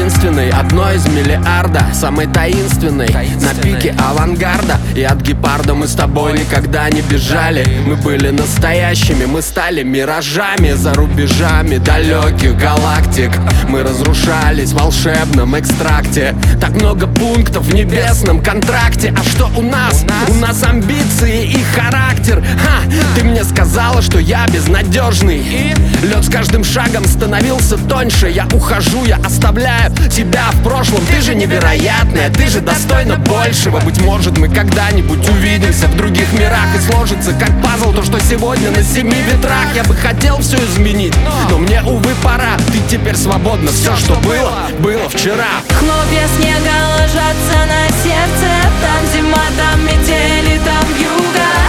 единственной, одной из миллиарда, самой таинственной, на пике авангарда. И от гепарда мы с тобой никогда не бежали. Мы были настоящими, мы стали миражами за рубежами далеких галактик. Мы разрушались в волшебном экстракте. Так много пунктов в небесном контракте. А что у нас? У нас амбиции и характер. Ты мне сказала, что я безнадежный. Лед с каждым шагом становился тоньше. Я ухожу, я оставляю тебя в прошлом. Ты же невероятная, ты же достойна большего. Быть может, мы когда-нибудь увидимся в других мирах, и сложится как пазл то, что сегодня на 7 ветрах. Я бы хотел все изменить, но мне, увы, пора. Ты теперь свободна, все, что было, было вчера. Хлопья снега ложатся на сердце. Там зима, там метели, там вьюга.